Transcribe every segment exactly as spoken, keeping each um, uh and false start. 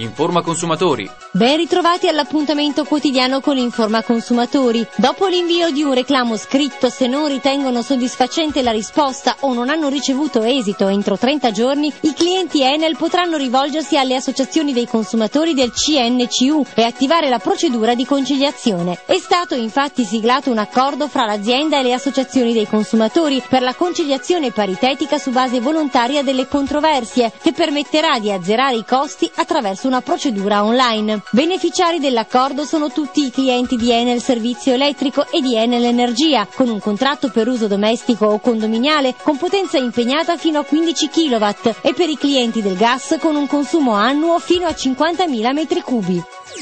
Informa Consumatori. Ben ritrovati all'appuntamento quotidiano con Informa Consumatori. Dopo l'invio di un reclamo scritto, se non ritengono soddisfacente la risposta o non hanno ricevuto esito entro trenta giorni, i clienti Enel potranno rivolgersi alle associazioni dei consumatori del C N C U e attivare la procedura di conciliazione. È stato infatti siglato un accordo fra l'azienda e le associazioni dei consumatori per la conciliazione paritetica su base volontaria delle controversie, che permetterà di azzerare i costi attraverso una procedura online. Beneficiari dell'accordo sono tutti i clienti di Enel Servizio Elettrico e di Enel Energia, con un contratto per uso domestico o condominiale con potenza impegnata fino a quindici chilowatt, e per i clienti del gas con un consumo annuo fino a cinquantamila metri cubi.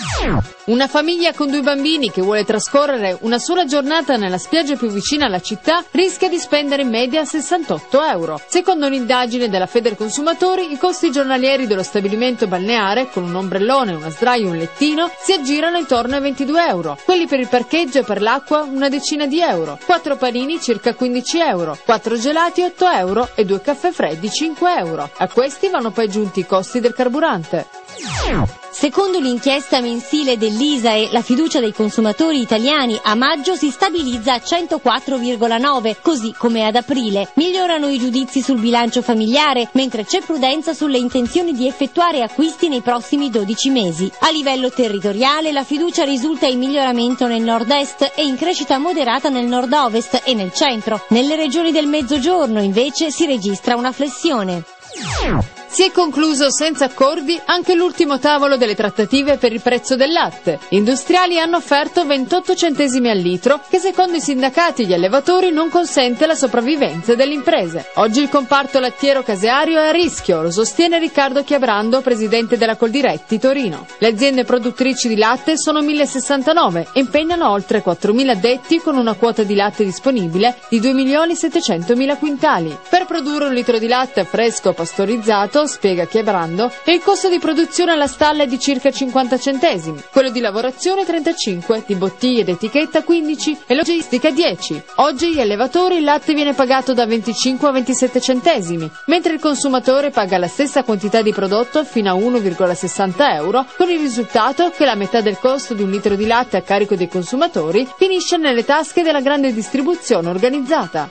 Una famiglia con due bambini che vuole trascorrere una sola giornata nella spiaggia più vicina alla città rischia di spendere in media sessantotto euro. Secondo un'indagine della Federconsumatori, i costi giornalieri dello stabilimento balneare, con un ombrellone, una sdraio e un lettino, si aggirano intorno ai ventidue euro. Quelli per il parcheggio e per l'acqua una decina di euro. Quattro panini circa quindici euro. Quattro gelati otto euro e due caffè freddi cinque euro. A questi vanno poi aggiunti i costi del carburante. Secondo l'inchiesta mensile dell'I S A E, la fiducia dei consumatori italiani a maggio si stabilizza a centoquattro virgola nove, così come ad aprile. Migliorano i giudizi sul bilancio familiare, mentre c'è prudenza sulle intenzioni di effettuare acquisti nei prossimi dodici mesi. A livello territoriale, la fiducia risulta in miglioramento nel nord-est e in crescita moderata nel nord-ovest e nel centro. Nelle regioni del mezzogiorno, invece, si registra una flessione. Si è concluso senza accordi anche l'ultimo tavolo delle trattative per il prezzo del latte. Gli industriali hanno offerto ventotto centesimi al litro, che secondo i sindacati e gli allevatori non consente la sopravvivenza delle imprese. Oggi il comparto lattiero caseario è a rischio, lo sostiene Riccardo Chiabrando, presidente della Coldiretti Torino. Le aziende produttrici di latte sono mille sessantanove e impegnano oltre quattromila addetti con una quota di latte disponibile di due milioni settecentomila quintali. Per produrre un litro di latte fresco pastorizzato, spiega Chiabrando, il costo di produzione alla stalla è di circa cinquanta centesimi, quello di lavorazione trentacinque, di bottiglie ed etichetta quindici e logistica dieci. Oggi agli allevatori il latte viene pagato da venticinque a ventisette centesimi, mentre il consumatore paga la stessa quantità di prodotto fino a uno virgola sessanta euro, con il risultato che la metà del costo di un litro di latte a carico dei consumatori finisce nelle tasche della grande distribuzione organizzata.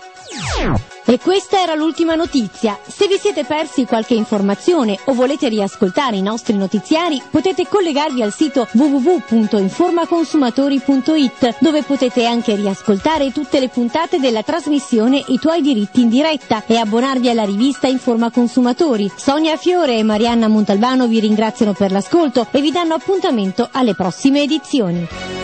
E questa era l'ultima notizia. Se vi siete persi qualche informazione o volete riascoltare i nostri notiziari, potete collegarvi al sito w w w punto informaconsumatori punto i t, dove potete anche riascoltare tutte le puntate della trasmissione I tuoi diritti in diretta e abbonarvi alla rivista Informa Consumatori. Sonia Fiore e Marianna Montalbano vi ringraziano per l'ascolto e vi danno appuntamento alle prossime edizioni.